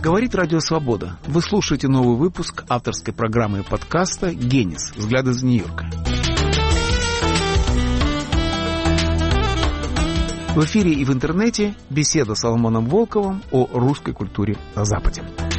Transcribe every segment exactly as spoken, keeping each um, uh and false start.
Говорит Радио Свобода. Вы слушаете новый выпуск авторской программы и подкаста «Генис. Взгляды из Нью-Йорка». В эфире и в интернете беседа с Соломоном Волковым о русской культуре на Западе.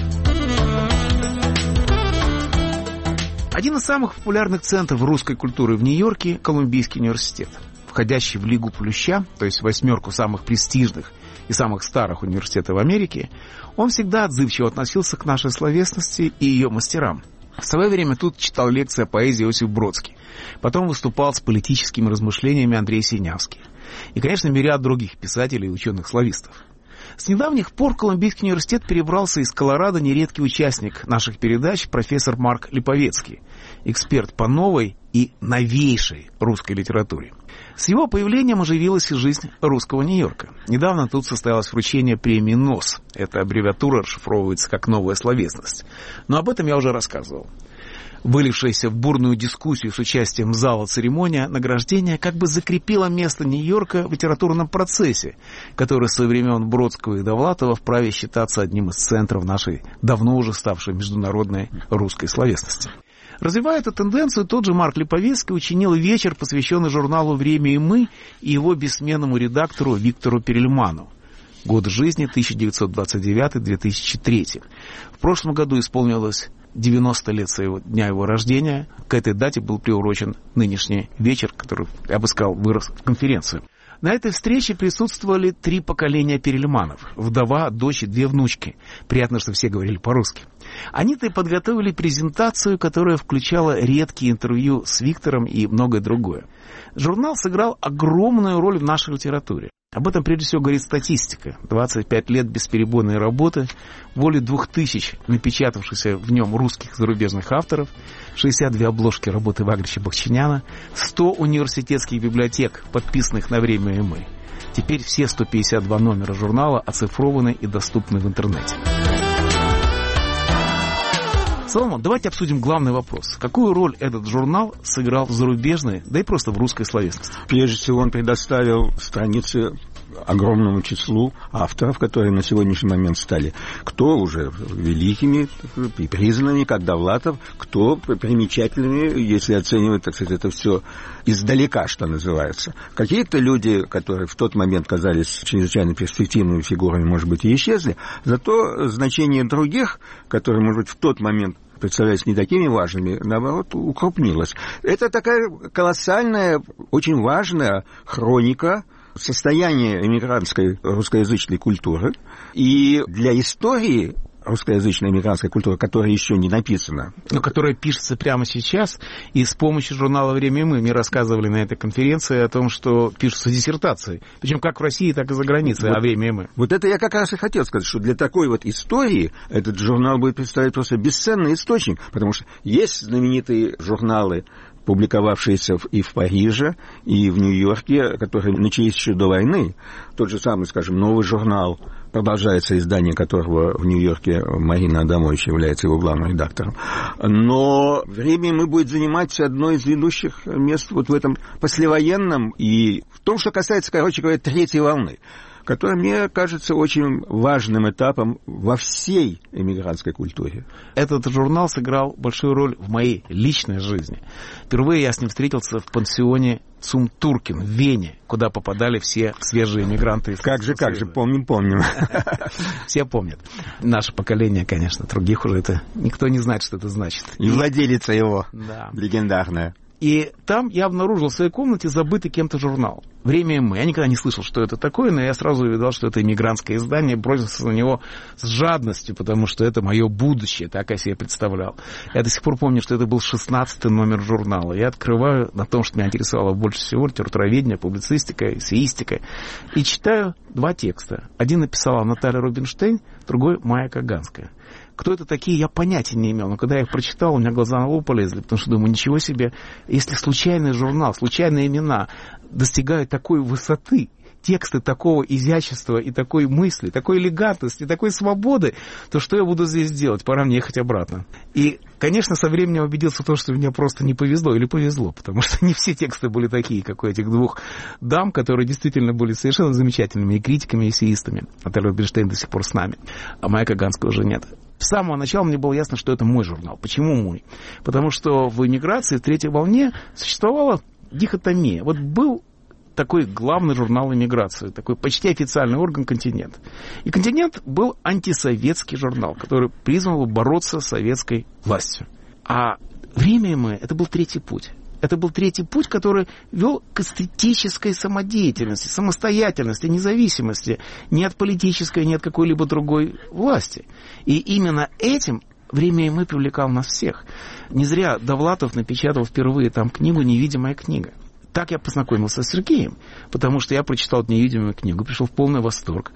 Один из самых популярных центров русской культуры в Нью-Йорке – Колумбийский университет. Входящий в Лигу Плюща, то есть восьмерку самых престижных и самых старых университетов в Америке, он всегда отзывчиво относился к нашей словесности и ее мастерам. В свое время тут читал лекции о поэзии Иосиф Бродский. Потом выступал с политическими размышлениями Андрей Синявский. И, конечно, мириад других писателей и ученых-славистов. С недавних пор в Колумбийский университет перебрался из Колорадо нередкий участник наших передач профессор Марк Липовецкий, эксперт по новой и новейшей русской литературе. С его появлением оживилась и жизнь русского Нью-Йорка. Недавно тут состоялось вручение премии НОС. Эта аббревиатура расшифровывается как «Новая словесность». Но об этом я уже рассказывал. Вылившаяся в бурную дискуссию с участием зала церемония награждения как бы закрепила место Нью-Йорка в литературном процессе, который со времен Бродского и Довлатова вправе считаться одним из центров нашей давно уже ставшей международной русской словесности. Развивая эту тенденцию, тот же Марк Липовецкий учинил вечер, посвященный журналу «Время и мы» и его бессменному редактору Виктору Перельману. Год жизни тысяча девятьсот двадцать девятый — две тысячи третий. В прошлом году исполнилось девяносто лет своего дня его рождения. К этой дате был приурочен нынешний вечер, который, я бы сказал, вырос в конференцию. На этой встрече присутствовали три поколения Перельманов. Вдова, дочь и две внучки. Приятно, что все говорили по-русски. Они-то и подготовили презентацию, которая включала редкие интервью с Виктором и многое другое. Журнал сыграл огромную роль в нашей литературе. Об этом прежде всего говорит статистика. двадцать пять лет бесперебойной работы, более двух тысяч напечатавшихся в нем русских и зарубежных авторов, шестьдесят две обложки работы Вагрича Бахчиняна, сто университетских библиотек, подписанных на «Время и мы». Теперь все сто пятьдесят два номера журнала оцифрованы и доступны в интернете. Соломон, давайте обсудим главный вопрос. Какую роль этот журнал сыграл в зарубежной, да и просто в русской словесности? Прежде всего, он предоставил страницы огромному числу авторов, которые на сегодняшний момент стали кто уже великими и признанными, как Довлатов, кто примечательными, если оценивать, так сказать, это все издалека, что называется. Какие-то люди, которые в тот момент казались чрезвычайно перспективными фигурами, может быть, и исчезли, зато значение других, которые, может быть, в тот момент представляются не такими важными, наоборот, укрупнилось. Это такая колоссальная, очень важная хроника состояния эмигрантской русскоязычной культуры. И для истории русскоязычной эмигрантской культуры, которая еще не написана. Но которая пишется прямо сейчас, и с помощью журнала «Время и мы» мне рассказывали на этой конференции о том, что пишутся диссертации. Причем как в России, так и за границей, вот, о «Время и мы». Вот это я как раз и хотел сказать, что для такой вот истории этот журнал будет представлять просто бесценный источник, потому что есть знаменитые журналы, публиковавшиеся и в Париже, и в Нью-Йорке, которые начались еще до войны. Тот же самый, скажем, «Новый журнал», продолжается издание которого в Нью-Йорке Марина Адамович является его главным редактором. Но «Время мы» будет занимать одно из ведущих мест вот в этом послевоенном и в том, что касается, короче говоря, третьей волны, которая, мне кажется, очень важным этапом во всей эмигрантской культуре. Этот журнал сыграл большую роль в моей личной жизни. Впервые я с ним встретился в пансионе Цум Туркин в Вене, куда попадали все свежие эмигранты. Как же, как же, помним, помним. Все помнят. Наше поколение, конечно, других уже это никто не знает, что это значит. И владелица его, легендарная. И там я обнаружил в своей комнате забытый кем-то журнал «Время и мы». Я никогда не слышал, что это такое, но я сразу увидел, что это эмигрантское издание, бросился на него с жадностью, потому что это мое будущее, так я себе представлял. Я до сих пор помню, что это был шестнадцатый номер журнала. Я открываю на том, что меня интересовало больше всего, литературоведение, публицистика, эссеистика, и читаю два текста. Один написала Наталья Рубинштейн, другой Майя Каганская. Кто это такие, я понятия не имел. Но когда я их прочитал, у меня глаза на лоб полезли, потому что думаю, ничего себе, если случайный журнал, случайные имена достигают такой высоты, тексты такого изящества и такой мысли, такой элегантности, такой свободы, то что я буду здесь делать? Пора мне ехать обратно. И, конечно, со временем убедился в том, что мне просто не повезло или повезло, потому что не все тексты были такие, как у этих двух дам, которые действительно были совершенно замечательными и критиками, и эссеистами. Наталья Рубинштейн до сих пор с нами, а Майя Каганская уже нет. С самого начала мне было ясно, что это мой журнал. Почему мой? Потому что в эмиграции, в третьей волне, существовала дихотомия. Вот был такой главный журнал эмиграции, такой почти официальный орган «Континент». И «Континент» был антисоветский журнал, который призван был бороться с советской властью. А «Время и мы» — это был третий путь. Это был третий путь, который вел к эстетической самодеятельности, самостоятельности, независимости ни от политической, ни от какой-либо другой власти. И именно этим «Время и мы» привлекал нас всех. Не зря Довлатов напечатал впервые там книгу «Невидимая книга». Так я познакомился с Сергеем, потому что я прочитал «Невидимую книгу», пришел в полный восторг.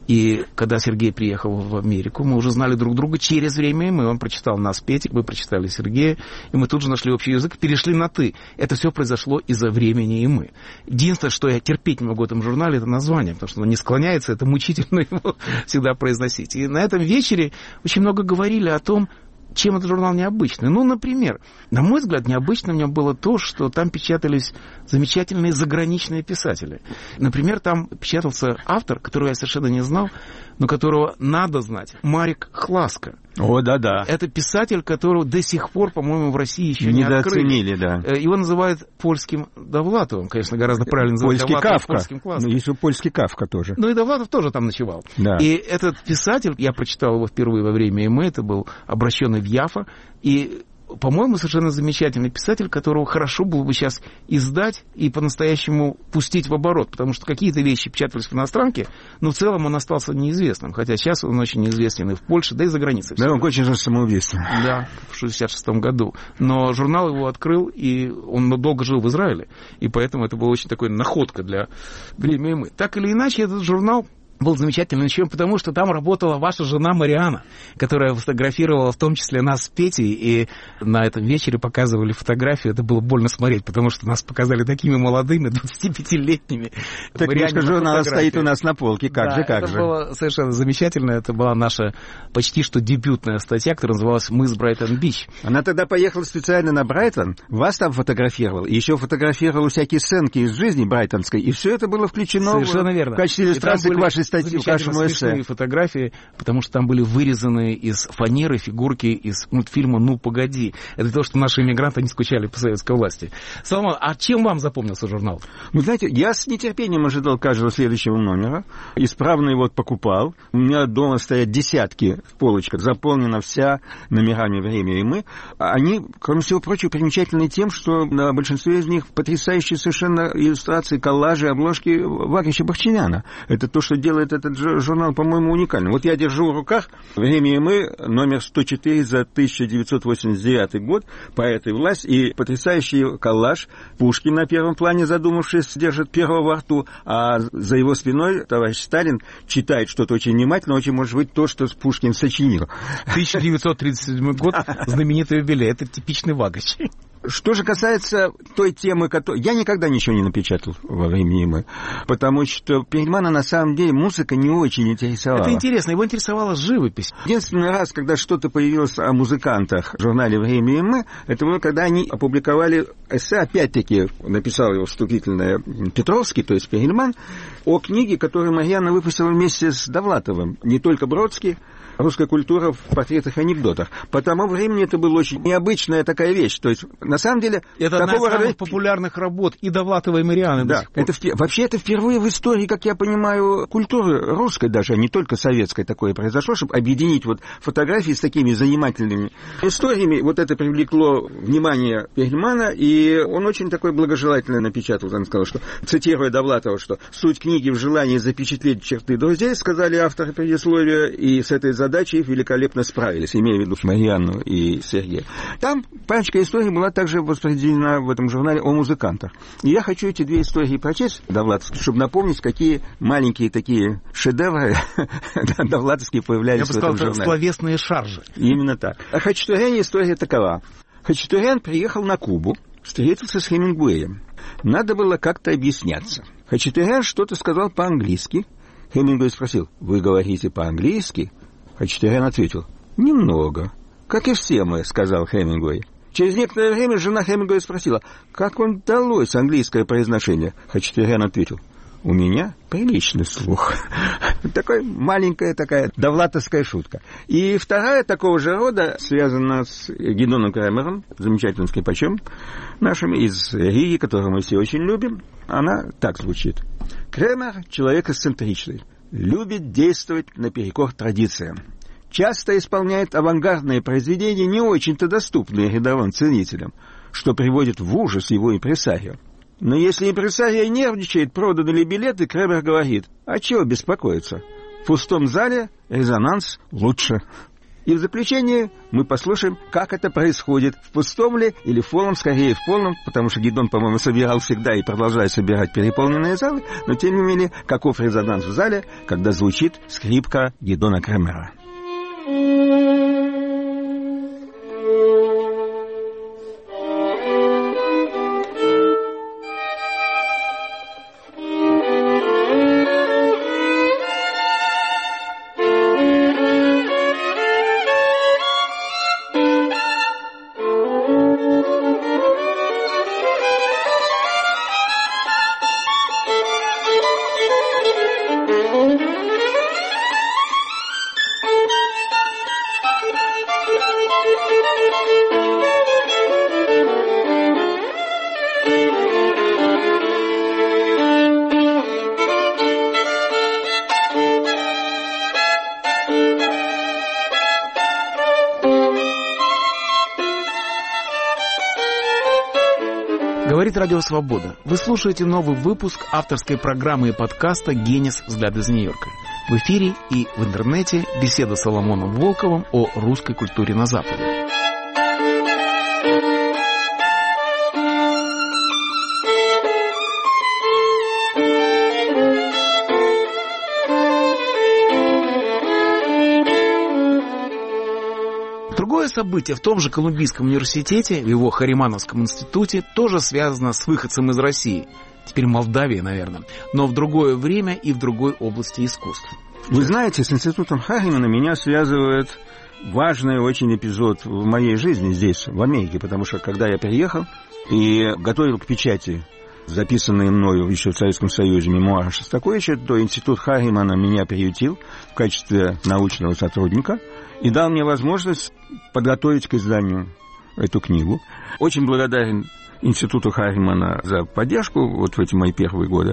И когда Сергей приехал в Америку, мы уже знали друг друга через «Время и мы». Он прочитал нас, Петик, мы прочитали Сергея, и мы тут же нашли общий язык, перешли на «ты». Это все произошло из-за «Времени и мы». Единственное, что я терпеть не могу в этом журнале, это название, потому что оно не склоняется, это мучительно его всегда произносить. И на этом вечере очень много говорили о том, чем этот журнал необычный. Ну, например, на мой взгляд, необычным в нем было то, что там печатались замечательные заграничные писатели. Например, там печатался автор, которого я совершенно не знал, но которого надо знать, Марик Хласка. О, да-да. Это писатель, которого до сих пор, по-моему, в России еще не открыли. Да. Его называют польским Довлатовым. Конечно, гораздо правильно называть польский Довлатова Кафка. Польским классом. Ну, еще польский Кафка тоже. Ну и Довлатов тоже там ночевал. Да. И этот писатель, я прочитал его впервые во «Время и мы», это был обращенный в Яфа, и, по-моему, совершенно замечательный писатель, которого хорошо было бы сейчас издать и по-настоящему пустить в оборот, потому что какие-то вещи печатались в иностранке, но в целом он остался неизвестным, хотя сейчас он очень известен и в Польше, да и за границей. Да, он кончил самоубийством. Да, в шестьдесят шестом году. Но журнал его открыл, и он долго жил в Израиле, и поэтому это была очень такая находка для «Время и мы». Так или иначе, этот журнал был замечательным еще потому, что там работала ваша жена Мариана, которая фотографировала в том числе нас с Петей, и на этом вечере показывали фотографии. Это было больно смотреть, потому что нас показали такими молодыми, двадцатипятилетними. Так книжка журнала стоит у нас на полке, как да, же, как это же. Это было совершенно замечательно. Это была наша почти что дебютная статья, которая называлась «Мы с Брайтон-Бич». Она тогда поехала специально на Брайтон, вас там фотографировал, и еще фотографировал всякие сценки из жизни брайтонской, и все это было включено совершенно в, верно. в качестве иллюстрации к вашей статьи, к вашему эссе. Фотографии, потому что там были вырезаны из фанеры фигурки из мультфильма «Ну, погоди». Это то, что наши иммигранты не скучали по советской власти. Соломон, а чем вам запомнился журнал? Ну, знаете, я с нетерпением ожидал каждого следующего номера. Исправно его покупал. У меня дома стоят десятки в полочках, заполнена вся номерами «Время и мы». Они, кроме всего прочего, примечательны тем, что на большинстве из них потрясающие совершенно иллюстрации, коллажи, обложки Варича Бахчиняна. Это то, что делает этот журнал, по-моему, уникальным. Вот я держу в руках «Время и мы», номер сто четыре за тысяча девятьсот восемьдесят девятый год, «Поэт и власть», и потрясающий коллаж. Пушкин на первом плане, задумавшись, держит первого во рту, а за его спиной товарищ Сталин читает что-то очень внимательно, очень может быть то, что Пушкин сочинил. тысяча девятьсот тридцать седьмой год, знаменитый юбилей. Это типичный Вагач. Что же касается той темы, которую... Я никогда ничего не напечатал во «Времени и мы», потому что Перельмана на самом деле музыка не очень интересовала. Это интересно, его интересовала живопись. Единственный раз, когда что-то появилось о музыкантах в журнале «Время и мы», это было, когда они опубликовали эссе, опять-таки написал его вступительное Петровский, то есть Перельман, о книге, которую Марьяна выпустила вместе с Довлатовым. Не только Бродский, русская культура в портретах и анекдотах. По тому времени это была очень необычная такая вещь. То есть, на самом деле... Это одна из самых рода... популярных работ и Довлатова, и Марианы. Да, это, вообще это впервые в истории, как я понимаю, культуры русской даже, а не только советской такое произошло, чтобы объединить вот фотографии с такими занимательными историями. Вот это привлекло внимание Перельмана, и он очень такой благожелательно напечатал. Он сказал, что, цитируя Довлатова, что «суть книги в желании запечатлеть черты друзей», сказали авторы предисловия, и с этой задачей задачи великолепно справились, имея в виду Марьяну и Сергея. Там парочка историй была также воспроизведена в этом журнале о музыкантах. И я хочу эти две истории прочесть, Довлатовские, чтобы напомнить, какие маленькие такие шедевры довлатовские появлялись в этом журнале. Я бы сказал, словесные шаржи. Именно так. О Хачатуряне история такова. Хачатурян приехал на Кубу встретился с Хемингуэем. Надо было как-то объясняться. Хачатурян что-то сказал по-английски. Хемингуэй спросил: «Вы говорите по-английски?» Хачатурян ответил: «Немного». «Как и все мы», — сказал Хемингуэй. Через некоторое время жена Хемингуэя спросила: «Как вам далось английское произношение?» Хачатурян ответил: «У меня приличный слух». Такая маленькая такая довлатовская шутка. И вторая такого же рода связана с Гидоном Кремером, замечательным скрипачом нашим из Риги, которого мы все очень любим. Она так звучит. Кремер — человек эксцентричный, любит действовать наперекор традициям. Часто исполняет авангардные произведения, не очень-то доступные рядовым ценителям, что приводит в ужас его импресарио. Но если импресарио нервничает, проданы ли билеты, Кремер говорит: «А чего беспокоиться? В пустом зале резонанс лучше». И в заключение мы послушаем, как это происходит, в пустом ли или в полном, скорее в полном, потому что Гидон, по-моему, собирал всегда и продолжает собирать переполненные залы, но тем не менее, каков резонанс в зале, когда звучит скрипка Гидона Кремера. Говорит Радио Свобода. Вы слушаете новый выпуск авторской программы и подкаста «Генис. Взгляд из Нью-Йорка». В эфире и в интернете беседа с Соломоном Волковым о русской культуре на Западе. Другое событие в том же Колумбийском университете, в его Харимановском институте, тоже связано с выходцем из России. Теперь Молдавии, наверное. Но в другое время и в другой области искусств. Вы знаете, с институтом Харимана меня связывает важный очень эпизод в моей жизни здесь, в Америке. Потому что, когда я приехал и готовил к печати записанные мною еще в Советском Союзе мемуары Шостаковича, то институт Харимана меня приютил в качестве научного сотрудника и дал мне возможность подготовить к изданию эту книгу. Очень благодарен институту Харимана за поддержку вот в эти мои первые годы,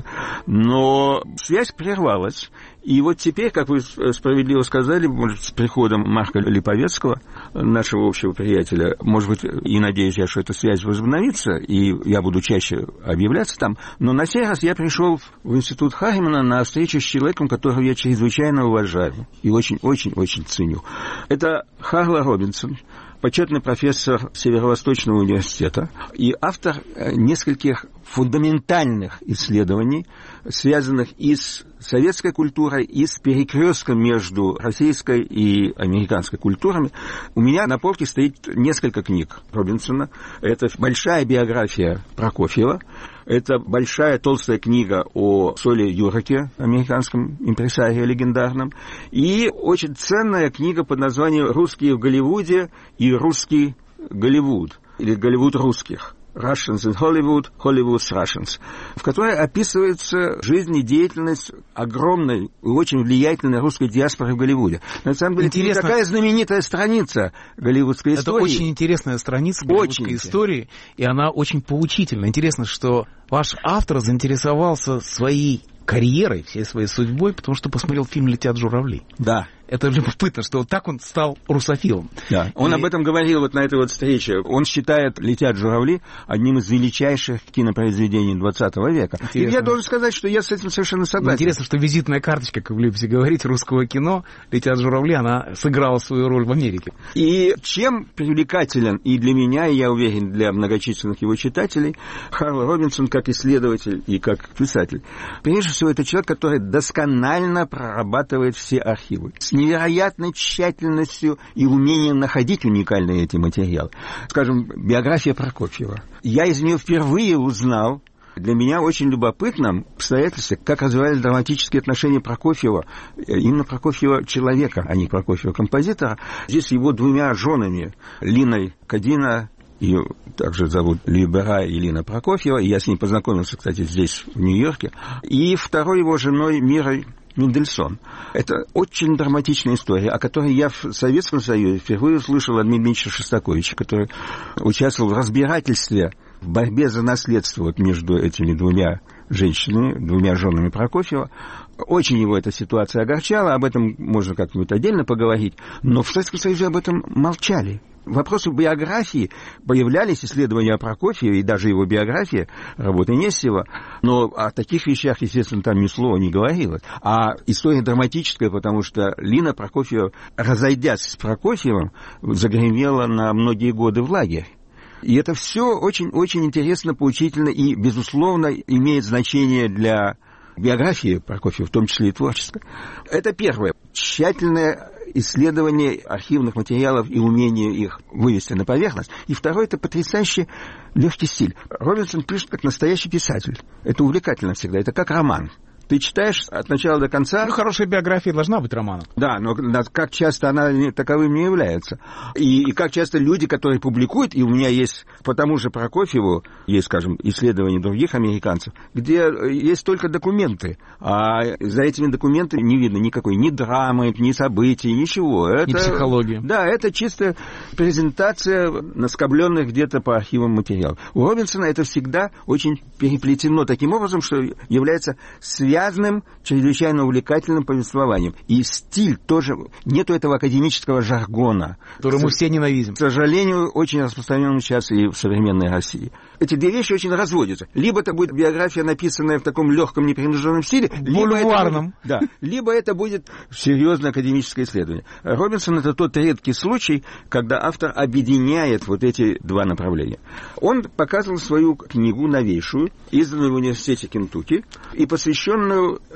но связь прервалась. И вот теперь, как вы справедливо сказали, может, с приходом Марка Липовецкого, нашего общего приятеля, может быть, и надеюсь я, что эта связь возобновится, и я буду чаще объявляться там, но на сей раз я пришел в институт Харимана на встречу с человеком, которого я чрезвычайно уважаю и очень-очень-очень ценю. Это Харла Робинсон, почетный профессор Северо-Восточного университета и автор нескольких фундаментальных исследований, связанных и с советской культурой, и с перекрестком между российской и американской культурами. У меня на полке стоит несколько книг Робинсона. Это большая биография Прокофьева, это большая толстая книга о Соле Юраке, американском импресарио легендарном, и очень ценная книга под названием «Русские в Голливуде» и «Русский Голливуд», или «Голливуд русских». Russians in Hollywood, Hollywood's Russians, в которой описывается жизнь и деятельность огромной и очень влиятельной русской диаспоры в Голливуде. На самом деле, это такая знаменитая страница голливудской это истории. Это очень интересная страница голливудской очень истории, и она очень поучительна. Интересно, что ваш автор заинтересовался своей карьерой, всей своей судьбой, потому что посмотрел фильм «Летят журавли». Да. Это любопытно, что вот так он стал русофилом. Да. Он и... об этом говорил вот на этой вот встрече. Он считает «Летят журавли» одним из величайших кинопроизведений двадцатого века. Интересно. И я должен сказать, что я с этим совершенно согласен. Интересно, что визитная карточка, как вы любите говорить, русского кино «Летят журавли», она сыграла свою роль в Америке. И чем привлекателен и для меня, и я уверен, для многочисленных его читателей, Харла Робинсон как исследователь и как писатель. Прежде всего, это человек, который досконально прорабатывает все архивы. С невероятной тщательностью и умением находить уникальные эти материалы. Скажем, биография Прокофьева. Я из нее впервые узнал, для меня очень любопытно обстоятельство, как развивались драматические отношения Прокофьева, именно Прокофьева человека, а не Прокофьева композитора, здесь его двумя женами, Линой Кадина, ее также зовут Либера Елена Прокофьева, я с ней познакомился, кстати, здесь, в Нью-Йорке, и второй его женой Мирой Мендельсон. Это очень драматичная история, о которой я в Советском Союзе впервые услышал от Дмитрия Шостаковича, который участвовал в разбирательстве, в борьбе за наследство вот между этими двумя женщинами, двумя женами Прокофьева. Очень его эта ситуация огорчала, об этом можно как-нибудь отдельно поговорить, но в Советском Союзе об этом молчали. Вопросы биографии появлялись, исследования о Прокофьеве и даже его биография, работы Нестерова, но о таких вещах, естественно, там ни слова не говорилось. А история драматическая, потому что Лина Прокофьева, разойдясь с Прокофьевым, загремела на многие годы в лагерь. И это все очень-очень интересно, поучительно и, безусловно, имеет значение для биографии Прокофьева, в том числе и творческой. Это первое. Тщательное исследование архивных материалов и умение их вывести на поверхность. И второе, это потрясающий легкий стиль. Робинсон пишет как настоящий писатель. Это увлекательно всегда, это как роман. Ты читаешь от начала до конца. Ну, хорошая биография должна быть романом. Да, но как часто она таковым не является. И, и как часто люди, которые публикуют, и у меня есть по тому же Прокофьеву, есть, скажем, исследования других американцев, где есть только документы, а за этими документами не видно никакой ни драмы, ни событий, ничего. Это, ни психологии. Да, это чисто презентация наскобленных где-то по архивам материалов. У Робинсона это всегда очень переплетено таким образом, что является связью связанным, чрезвычайно увлекательным повествованием. И стиль тоже, нету этого академического жаргона, который мы все ненавидим. К сожалению, очень распространен сейчас и в современной России. Эти две вещи очень разводятся. Либо это будет биография, написанная в таком легком, непринужденном стиле, либо это, будет, да, либо это будет серьезное академическое исследование. Робинсон — это тот редкий случай, когда автор объединяет вот эти два направления. Он показывал свою книгу новейшую, изданную в университете Кентукки, и посвященную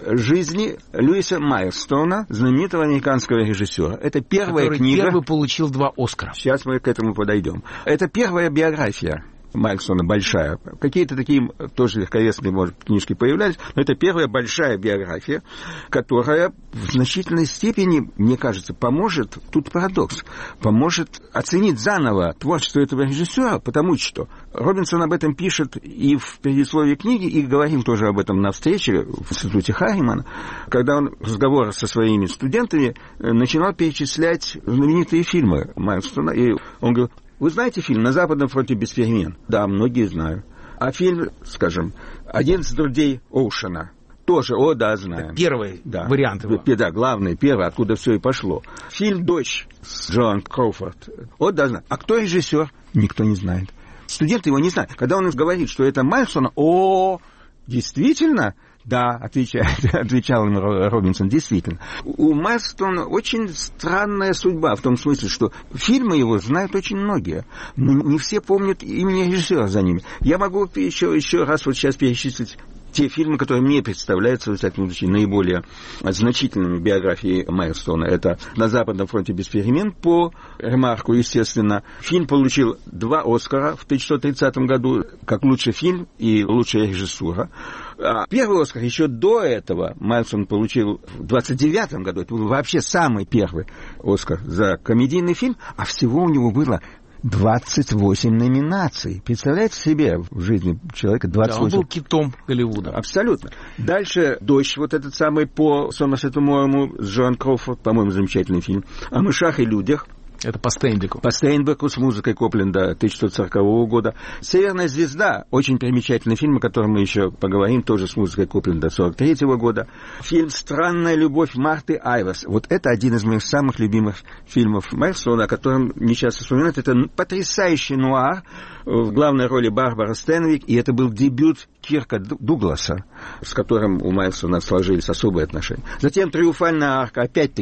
жизни Льюиса Майерстоуна, знаменитого американского режиссера. Это первая который книга... первый получил два Оскара. Сейчас мы к этому подойдем. Это первая биография Майерстоуна, большая. Какие-то такие тоже легковесные, может, книжки появлялись, но это первая большая биография, которая в значительной степени, мне кажется, поможет, тут парадокс, поможет оценить заново творчество этого режиссера, потому что Робинсон об этом пишет и в предисловии книги, и говорил тоже об этом на встрече в институте Харримана, когда он в разговорах со своими студентами начинал перечислять знаменитые фильмы Майерстона, и он говорил: вы знаете фильм «На Западном фронте без перемен»? Да, многие знают. А фильм, скажем, «одиннадцать друзей Оушена»? Тоже, о, да, знаем. Это первый да. вариант его. Да, главный, первый, откуда все и пошло. Фильм «Дочь» с Джоан Кроуфорд. О, да, знаем. А кто режиссер? Никто не знает. Студенты его не знают. Когда он говорит, что это Майерстон, о, действительно? Да, отвечает, отвечал ему Робинсон, действительно. У Майерстона очень странная судьба, в том смысле, что фильмы его знают очень многие, но не все помнят имени режиссера за ними. Я могу еще, еще раз вот сейчас перечислить те фильмы, которые мне представляются, во всяком случае, наиболее значительными биографией Майерстона. Это «На Западном фронте без перемен» по Ремарку, естественно. Фильм получил два Оскара в тысяча девятьсот тридцатом году, как лучший фильм и лучшая режиссура. А первый Оскар еще до этого Майерстон получил в двадцать девятом году. Это был вообще самый первый Оскар за комедийный фильм, а всего у него было двадцать восемь номинаций. Представляете себе в жизни человека двадцать восемь? Да, он был китом Голливуда. Абсолютно. Дальше «Дождь», вот этот самый по Сомерсету Моему с Джоан Кроуфорд, по-моему, замечательный фильм. О мышах и людях. Это по Стейнбеку. По Стейнбеку с музыкой Копленда тысяча девятьсот сорокового года. «Северная звезда» — очень примечательный фильм, о котором мы еще поговорим, тоже с музыкой Копленда сорок третьего года. Фильм «Странная любовь» Марты Айверс. Вот это один из моих самых любимых фильмов Майерстона, о котором не часто вспоминают. Это потрясающий нуар, в главной роли Барбара Стэнвик, и это был дебют Кирка Дугласа, с которым у Майерстона сложились особые отношения. Затем «Триумфальная арка», опять-таки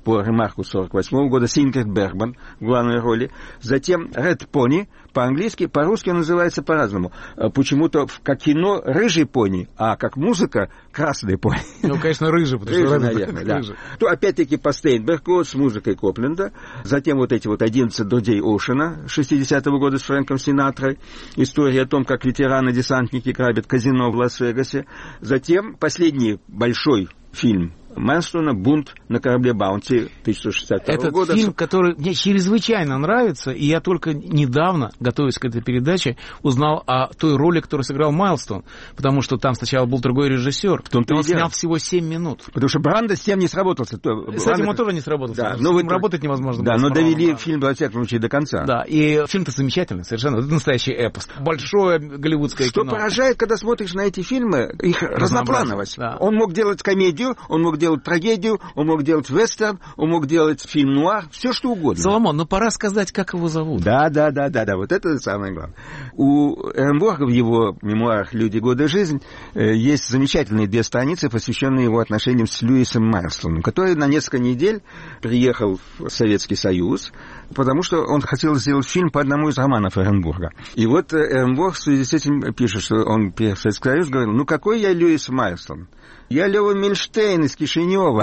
по ремарку сорок восьмого года, с Ингрид Бергман в главной роли. Затем Red Pony, по-английски, по-русски он называется по-разному. Почему-то как кино «Рыжий пони», а как музыка «Красный пони». Ну, конечно, рыжий, потому рыжий, что... наверное, да. Рыжий. То, опять-таки, по Стейнбергу с музыкой Копленда. Затем вот эти вот одиннадцать друзей Оушена шестидесятого года с Фрэнком Синатрой. История о том, как ветераны-десантники грабят казино в Лас-Вегасе. Затем последний большой фильм Майлстона «Бунт на корабле Баунти» тысяча девятьсот шестьдесят второго Этот года. Это фильм, который мне чрезвычайно нравится, и я только недавно, готовясь к этой передаче, узнал о той роли, которую сыграл Майлстон, потому что там сначала был другой режиссер, в том-то он и дело. Снял всего семь минут. Потому что Брандо с тем не сработался. С Брандо... этим он тоже не сработался. Да, но вы... работать невозможно. Да, но довели фильм, во всяком случае, до конца. Да, и фильм-то замечательный совершенно. Это настоящий эпос. Большое голливудское что кино. Что поражает, когда смотришь на эти фильмы, их разноплановость. Да. Он мог делать комедию, он мог делать трагедию, он мог делать вестерн, он мог делать фильм-нуар, все что угодно. Соломон, ну пора сказать, как его зовут. Да, да, да, да, да, вот это самое главное. У Эренбурга в его мемуарах «Люди, годы, жизнь» есть замечательные две страницы, посвященные его отношениям с Льюисом Майлстоном, который на несколько недель приехал в Советский Союз, потому что он хотел сделать фильм по одному из романов Эренбурга. И вот Эренбург в связи с этим пишет, что он приехал в Советский Союз, говорил, ну какой я Льюис Майлстон? Я Лёва Мильштейн из Кишинева.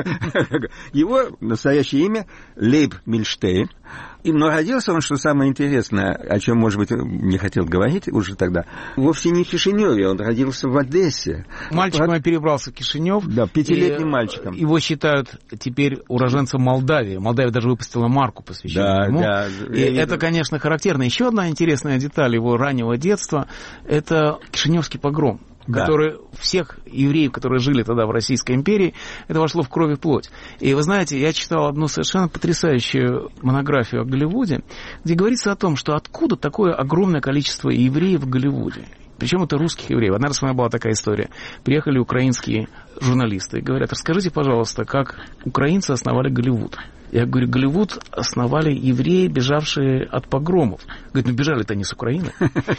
Его настоящее имя Лейб Мильштейн. Но родился он, что самое интересное, о чем, может быть, не хотел говорить уже тогда, вовсе не в Кишиневе, он родился в Одессе. Мальчиком Про... перебрался в Кишинев. Да, пятилетним мальчиком. Его считают теперь уроженцем Молдавии. Молдавия даже выпустила марку, посвященную да, ему. Да, и это, конечно, характерно. Еще одна интересная деталь его раннего детства – это Кишиневский погром. Да. Который всех евреев, которые жили тогда в Российской империи, это вошло в кровь и плоть. И вы знаете, я читал одну совершенно потрясающую монографию о Голливуде, где говорится о том, что откуда такое огромное количество евреев в Голливуде. Причем это русских евреев. Одна раз у меня была такая история. Приехали украинские журналисты и говорят, расскажите, пожалуйста, как украинцы основали Голливуд. Я говорю, Голливуд основали евреи, бежавшие от погромов. Говорит, ну бежали-то не с Украины.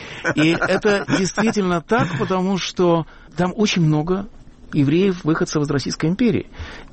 И это действительно так, потому что там очень много евреев, выходцев из Российской империи.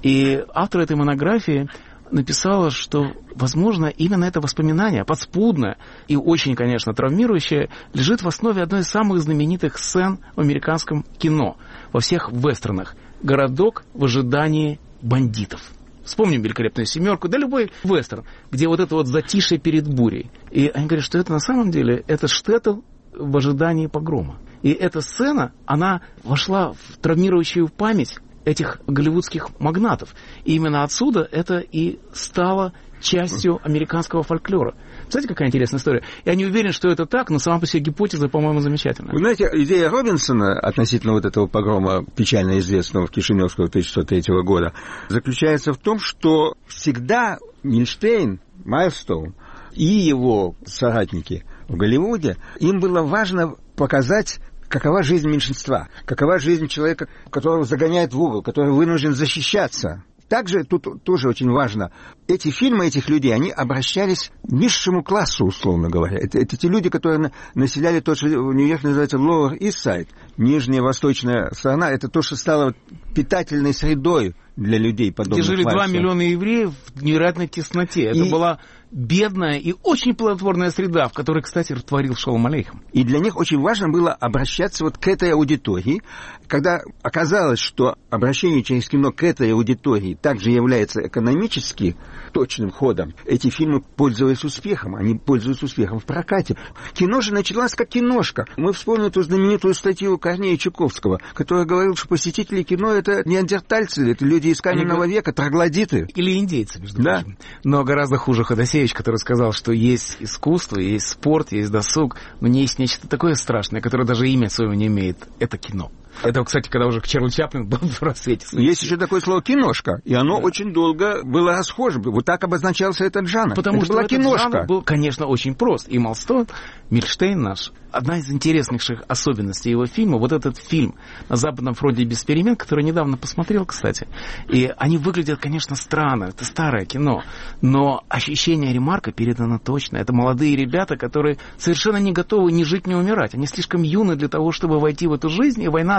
И автор этой монографии написала, что, возможно, именно это воспоминание, подспудное и очень, конечно, травмирующее, лежит в основе одной из самых знаменитых сцен в американском кино, во всех вестернах. «Городок в ожидании бандитов». Вспомним «Великолепную семерку», да любой вестерн, где вот это вот затишье перед бурей. И они говорят, что это на самом деле, это штеттл в ожидании погрома. И эта сцена, она вошла в травмирующую память этих голливудских магнатов. И именно отсюда это и стало частью американского фольклора. Знаете, какая интересная история? Я не уверен, что это так, но сама по себе гипотеза, по-моему, замечательная. Вы знаете, идея Робинсона относительно вот этого погрома, печально известного в Кишиневского тысяча девятьсот третьего года, заключается в том, что всегда Мильштейн, Майлстоун и его соратники в Голливуде, им было важно показать, какова жизнь меньшинства, какова жизнь человека, которого загоняют в угол, который вынужден защищаться. Также тут тоже очень важно, эти фильмы этих людей, они обращались к низшему классу, условно говоря. Это, это те люди, которые населяли то, что в Нью-Йорке называется Lower East Side, нижняя восточная сторона. Это то, что стало питательной средой для людей подобных. Где жили два миллиона евреев в невероятной тесноте. Это и... была бедная и очень плодотворная среда, в которой, кстати, творил Шолом Алейхем. И для них очень важно было обращаться вот к этой аудитории. Когда оказалось, что обращение через кино к этой аудитории также является экономически точным ходом, эти фильмы пользовались успехом. Они пользуются успехом в прокате. Кино же началось как киношка. Мы вспомним эту знаменитую статью Корнея Чуковского, который говорил, что посетители кино — это неандертальцы, это люди из каменного Они... века, троглодиты. Или индейцы, между да. прочим. Но гораздо хуже Ходосевич, который сказал, что есть искусство, есть спорт, есть досуг, но не есть нечто такое страшное, которое даже имя своего не имеет. Это кино. Это, кстати, когда уже Чарли Чаплин был в рассвете. Есть еще такое слово «киношка», и оно да. очень долго было расхожим. Вот так обозначался этот жанр. Потому это что была этот киношка. жанр был, конечно, очень прост. И Майлстон, Мильштейн наш, одна из интереснейших особенностей его фильма, вот этот фильм «На Западном фронте без перемен», который недавно посмотрел, кстати, и они выглядят, конечно, странно, это старое кино, но ощущение Ремарка передано точно. Это молодые ребята, которые совершенно не готовы ни жить, ни умирать. Они слишком юны для того, чтобы войти в эту жизнь, и война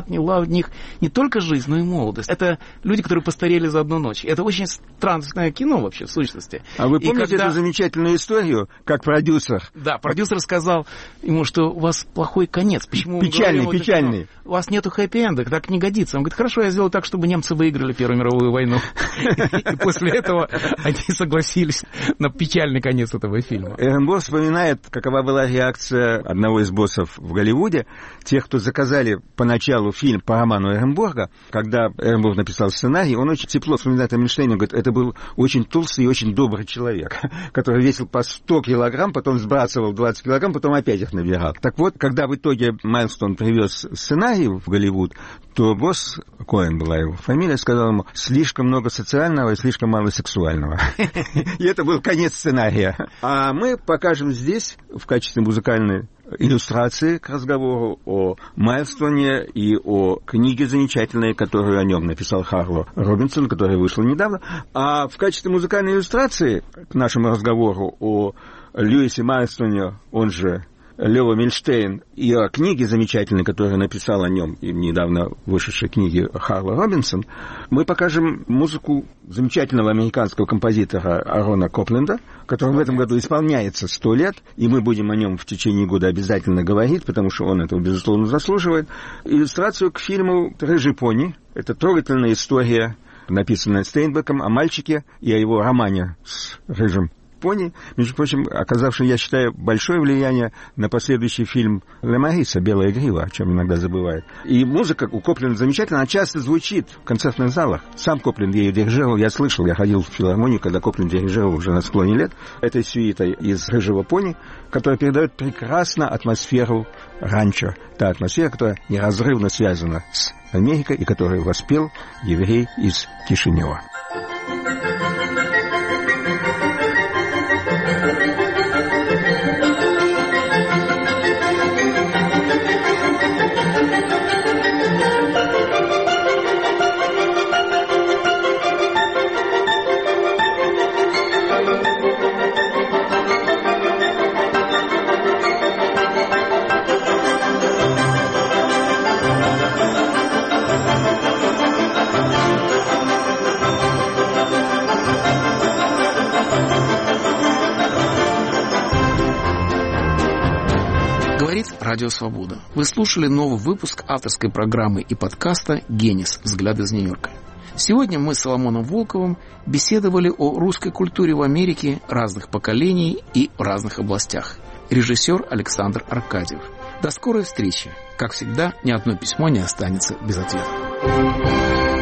отняла у них не только жизнь, но и молодость. Это люди, которые постарели за одну ночь. Это очень странное кино вообще, в сущности. А вы помните когда... эту замечательную историю, как продюсер? Да, продюсер сказал ему, что у вас плохой конец. Почему печальный, говорим, печальный. У вас нету хэппи-энда, так не годится. Он говорит, хорошо, я сделал так, чтобы немцы выиграли Первую мировую войну. И после этого они согласились на печальный конец этого фильма. Эренбург вспоминает, какова была реакция одного из боссов в Голливуде, тех, кто заказали поначалу фильм по роману Эренбурга. Когда Эренбург написал сценарий, он очень тепло вспоминает о Мильштейне, говорит, это был очень толстый и очень добрый человек, который весил по сто килограмм, потом сбрасывал двадцать килограмм, потом опять их набирал. Так вот, когда в итоге Майлстон привез сценарий в Голливуд, то босс, Коэн была его фамилия, сказал ему, слишком много социального и слишком мало сексуального. И это был конец сценария. А мы покажем здесь в качестве музыкальной иллюстрации к разговору о Майлстоне и о книге замечательной, которую о нем написал Харло Робинсон, которая вышла недавно. А в качестве музыкальной иллюстрации к нашему разговору о Льюисе Майлстоне, он же Лео Мильштейн, и о книге замечательной, которую написал о нем, и недавно вышедшей книги Харло Робинсон, мы покажем музыку замечательного американского композитора Арона Копленда, который в этом году исполняется сто лет, и мы будем о нем в течение года обязательно говорить, потому что он этого, безусловно, заслуживает. Иллюстрацию к фильму «Рыжий пони». Это трогательная история, написанная Стейнбеком, о мальчике и о его романе с рыжим пони, между прочим, оказавший, я считаю, большое влияние на последующий фильм Ле Мариса «Белая грива», о чем иногда забывают. И музыка у Копленда замечательная, она часто звучит в концертных залах. Сам Копленд ее дирижировал, я слышал, я ходил в филармонию, когда Копленд дирижировал уже на склоне лет, этой сюитой из «Рыжего пони», которая передает прекрасно атмосферу ранчо. Та атмосфера, которая неразрывно связана с Америкой и которую воспел еврей из Кишинева. Радио Свобода. Вы слушали новый выпуск авторской программы и подкаста «Генис. Взгляды из Нью-Йорка». Сегодня мы с Соломоном Волковым беседовали о русской культуре в Америке разных поколений и в разных областях. Режиссер Александр Аркадьев. До скорой встречи. Как всегда, ни одно письмо не останется без ответа.